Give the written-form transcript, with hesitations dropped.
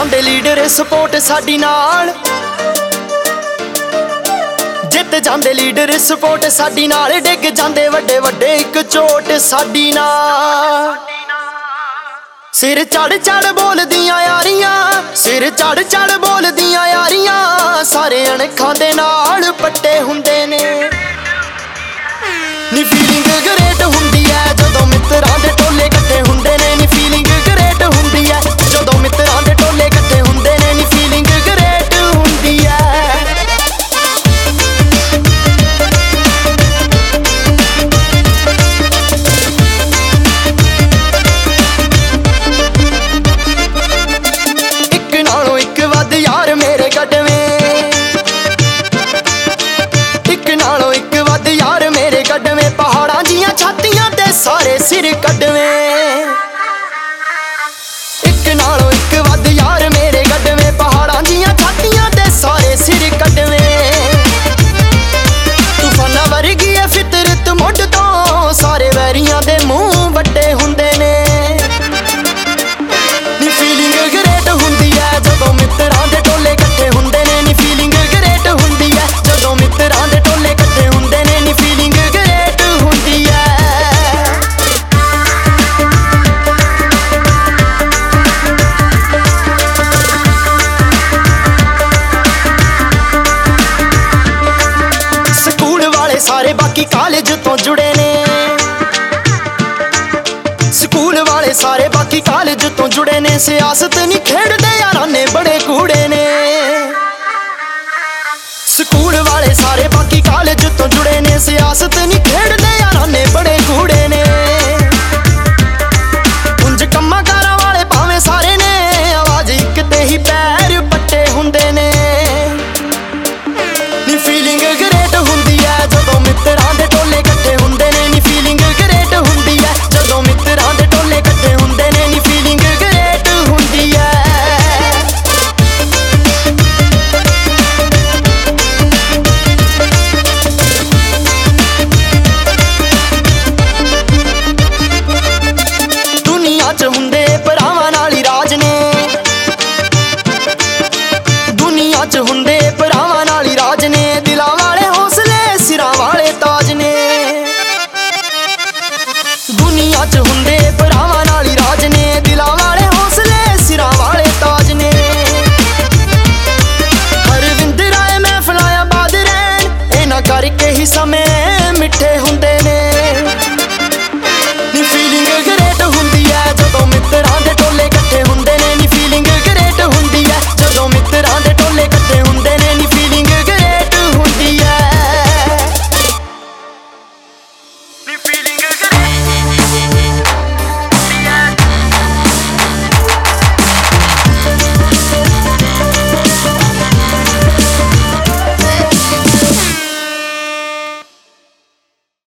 ਜਾਂਦੇ leader support ਸਾਡੀ ਨਾਲ, ਜਿੱਤ ਜਾਂਦੇ ਲੀਡਰ ਸਪੋਰਟ ਸਾਡੀ ਨਾਲ, ਡਿੱਗ ਜਾਂਦੇ ਵੱਡੇ ਵੱਡੇ ਇੱਕ ਚੋਟ ਸਾਡੀ ਨਾਲ। ਸਿਰ ਚੜ ਚੜ ਬੋਲਦੀਆਂ ਯਾਰੀਆਂ, ਸਿਰ ਚੜ ਚੜ ਬੋਲਦੀਆਂ ਯਾਰੀਆਂ, ਸਾਰੇ ਅਣਖਾਂ ਦੇ ਨਾਲ ਪੱਟੇ ਹੁੰਦੇ ਨੇ। ਨੀ ਫੀਲਿੰਗ ਗ੍ਰੇਟ ਹੁੰਦੀ ਐ ਜਦੋਂ ਮਿੱਤਰਾਂ ਦੇ ਟੋਲੇ ਇਕੱਠੇ ਹੁੰਦੇ ਨੇ। ਨੀ ਫੀਲਿੰਗ ਗ੍ਰੇਟ ਹੁੰਦੀ ਐ ਜਦੋਂ ਮਿੱਤਰਾਂ ਦੇ ਟੋਲੇ ਇਕੱਠੇ ਹੁੰਦੇ ਨੇ। ਨੀ ਫੀਲਿੰਗ ਗ੍ਰੇਟ ਹੁੰਦੀ ਐ। ਇੱਕ ਨਾਲੋਂ ਇੱਕ ਵੱਧ ਯਾਰ ਮੇਰੇ ਕੱਢਵੇਂ, ਇੱਕ ਨਾਲੋਂ ਇੱਕ ਵੱਧ ਯਾਰ ਮੇਰੇ ਕੱਢਵੇਂ, ਪਹਾੜਾਂ ਦੀਆਂ ਛਾਤੀਆਂ ਤੇ ਸਾਰੇ ਸਿਰ ਕੱਢਵੇਂ। ਇੱਕ ਨਾਲੋਂ ਇੱਕ ਵੱਧ ਯਾਰ ਮੇਰੇ ਕੱਢਵੇਂ, ਪਹਾੜਾਂ ਦੀਆਂ ਛਾਤੀਆਂ ਤੇ ਸਾਰੇ ਸਿਰ ਕੱਢਵੇਂ। ਤੂਫਾਨਾਂ ਵਰਗੀ ਐ ਫਿਤਰਤ ਮੁੱਢ ਤੋਂ, ਸਾਰੇ ਵੈਰੀਆਂ ਦੇ ਮੂੰਹ ਵੱਡੇ ਹੁੰਦੇ ਨੇ। ਨੀ ਫੀਲਿੰਗ ਗ੍ਰੇਟ ਹੁੰਦੀ ਐ ਜਦੋਂ ਮਿੱਤਰਾਂ ਦੇ ਟੋਲੇ ਇਕੱਠੇ ਹੁੰਦੇ ਨੇ। ਨੀ ਫੀਲਿੰਗ ਗ੍ਰੇਟ ਹੁੰਦੀ ਐ ਜਦੋਂ ਮਿੱਤਰਾਂ ਦੇ ਟੋਲੇ ਇਕੱਠੇ ਹੁੰਦੇ ਨੇ। ਨੀ ਫੀਲਿੰਗ ਗ੍ਰੇਟ ਹੁੰਦੀ ਐ। ਸਕੂਲ ਵਾਲੇ ਸਾਰੇ ਬਾਕੀ ਕਾਲਜ ਤੋਂ ਜੁੜੇ ਨੇ, ਸਕੂਲ ਵਾਲੇ ਸਾਰੇ ਬਾਕੀ ਕਾਲਜ ਤੋਂ ਜੁੜੇ ਨੇ। ਸਿਆਸਤ ਨਹੀਂ ਖੇਡਦੇ ਯਾਰਾਂ ਨੇ ਬੜੇ ਕੂੜੇ ਨੇ। ਸਕੂਲ ਵਾਲੇ ਸਾਰੇ ਬਾਕੀ ਕਾਲਜ ਤੋਂ ਜੁੜੇ ਨੇ, ਸਿਆਸਤ ਨਹੀਂ ਖੇਡਦੇ ਯਾਰਾਂ ਨੇ ਬੜੇ ਕੂੜੇ ਨੇ। ਉਂਝ ਕੰਮਾਂ ਕਾਰਾਂ ਵਾਲੇ ਭਾਵੇਂ ਸਾਰੇ ਨੇ, ਆਵਾਜ਼ ਇੱਕ ਤੇ ਹੀ ਪੈਰ ਪੱਟੇ ਹੁੰਦੇ ਨੇ। ਨੀ ਫੀਲਿੰਗ ਗ੍ਰੇਟ ਹੁੰਦੀ ਐ ਜਦੋਂ ਮਿੱਤਰਾਂ ਦੇ ਟੋਲੇ ਇਕੱਠੇ ਹੁੰਦੇ ਨੇ। ਨੀ ਫੀਲਿੰਗ ਗ੍ਰੇਟ ਹੁੰਦੀ ਐ ਜਦੋਂ ਮਿੱਤਰਾਂ ਦੇ ਟੋਲੇ ਇਕੱਠੇ ਹੁੰਦੇ ਨੇ। ਨੀ ਫੀਲਿੰਗ ਗ੍ਰੇਟ ਹੁੰਦੀ ਐ। ਦੁਨੀਆ 'ਚ ਹੁੰਦੇ ਭਰਾਵਾਂ ਨਾਲ ਹੀ ਰਾਜ ਨੇ, ਦੁਨੀਆ 'ਚ ਹੁੰਦੇ